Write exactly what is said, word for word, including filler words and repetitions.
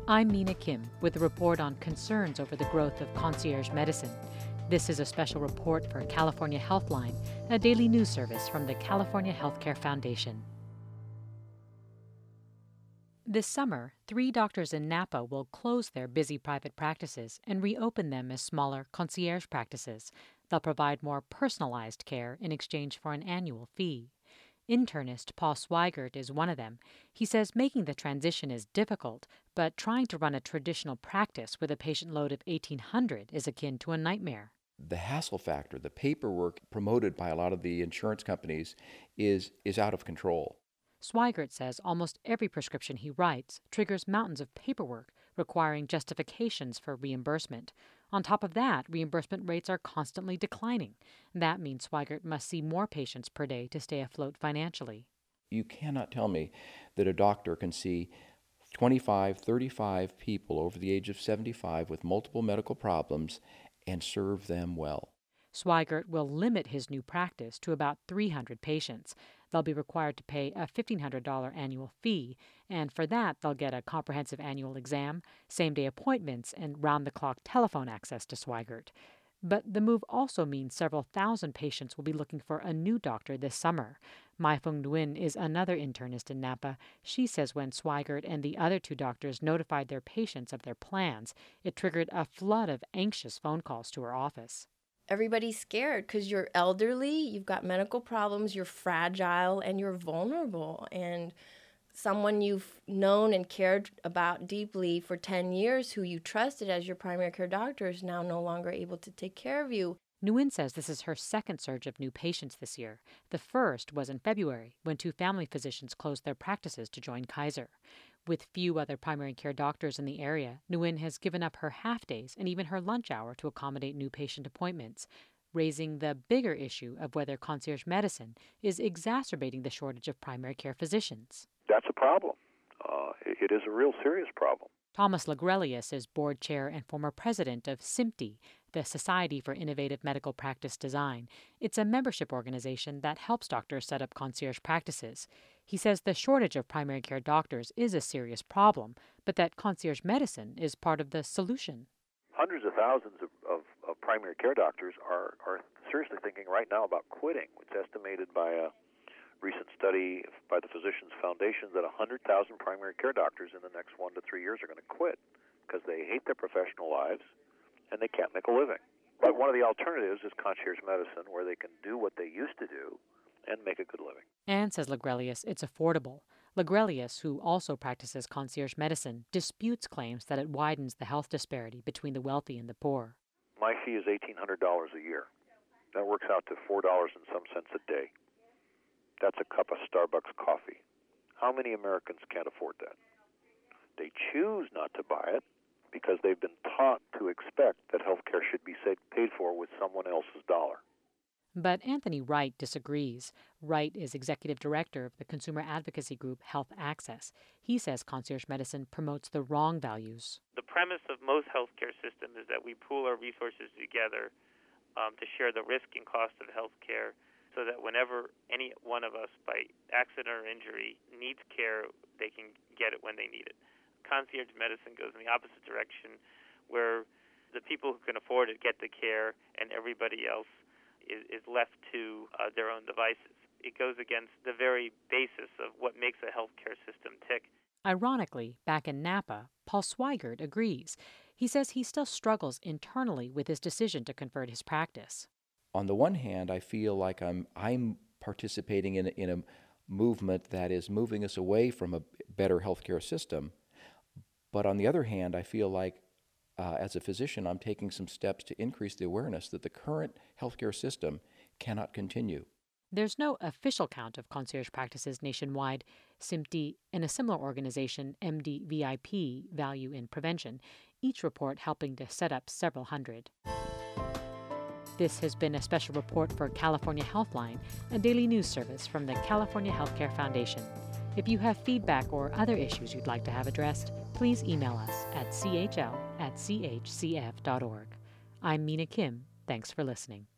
I'm Mina Kim with a report on concerns over the growth of concierge medicine. This is a special report for California Healthline, a daily news service from the California Healthcare Foundation. This summer, three doctors in Napa will close their busy private practices and reopen them as smaller concierge practices. They'll provide more personalized care in exchange for an annual fee. Internist Paul Swigert is one of them. He says making the transition is difficult, but trying to run a traditional practice with a patient load of eighteen hundred is akin to a nightmare. The hassle factor, the paperwork promoted by a lot of the insurance companies is, is out of control. Swigert says almost every prescription he writes triggers mountains of paperwork requiring justifications for reimbursement. On top of that, reimbursement rates are constantly declining. That means Swigert must see more patients per day to stay afloat financially. You cannot tell me that a doctor can see twenty-five, thirty-five people over the age of seventy-five with multiple medical problems and serve them well. Swigert will limit his new practice to about three hundred patients. They'll be required to pay a fifteen hundred dollars annual fee, and for that they'll get a comprehensive annual exam, same-day appointments, and round-the-clock telephone access to Swigert. But the move also means several thousand patients will be looking for a new doctor this summer. Mai-Fung Nguyen is another internist in Napa. She says when Swigert and the other two doctors notified their patients of their plans, it triggered a flood of anxious phone calls to her office. Everybody's scared because you're elderly, you've got medical problems, you're fragile, and you're vulnerable. And someone you've known and cared about deeply for ten years, who you trusted as your primary care doctor, is now no longer able to take care of you. Nguyen says this is her second surge of new patients this year. The first was in February, when two family physicians closed their practices to join Kaiser. With few other primary care doctors in the area, Nguyen has given up her half-days and even her lunch hour to accommodate new patient appointments, raising the bigger issue of whether concierge medicine is exacerbating the shortage of primary care physicians. That's a problem. Uh, it is a real serious problem. Thomas Lagrelius is board chair and former president of S I M T I, the Society for Innovative Medical Practice Design. It's a membership organization that helps doctors set up concierge practices. He says the shortage of primary care doctors is a serious problem, but that concierge medicine is part of the solution. Hundreds of thousands of, of, of primary care doctors are, are seriously thinking right now about quitting. It's estimated by a recent study by the Physicians Foundation that one hundred thousand primary care doctors in the next one to three years are going to quit because they hate their professional lives and they can't make a living. But one of the alternatives is concierge medicine, where they can do what they used to do and make a good living. And, says Lagrelius, it's affordable. Lagrelius, who also practices concierge medicine, disputes claims that it widens the health disparity between the wealthy and the poor. My fee is eighteen hundred dollars a year. That works out to four dollars and some cents a day. That's a cup of Starbucks coffee. How many Americans can't afford that? They choose not to buy it because they've been taught to expect that health care should be paid for with someone else's dollar. But Anthony Wright disagrees. Wright is executive director of the consumer advocacy group Health Access. He says concierge medicine promotes the wrong values. The premise of most healthcare systems is that we pool our resources together um, to share the risk and cost of health care, so that whenever any one of us, by accident or injury, needs care, they can get it when they need it. Concierge medicine goes in the opposite direction, where the people who can afford it get the care and everybody else is, is left to uh, their own devices. It goes against the very basis of what makes a healthcare system tick. Ironically, back in Napa, Paul Swigert agrees. He says he still struggles internally with his decision to convert his practice. On the one hand, I feel like I'm I'm participating in a, in a movement that is moving us away from a better healthcare system. But on the other hand, I feel like uh, as a physician, I'm taking some steps to increase the awareness that the current healthcare system cannot continue. There's no official count of concierge practices nationwide. S I M T I and a similar organization, M D V I P, Value in Prevention, each report helping to set up several hundred. This has been a special report for California Healthline, a daily news service from the California Healthcare Foundation. If you have feedback or other issues you'd like to have addressed, please email us at c h l at c h c f dot org. I'm Mina Kim. Thanks for listening.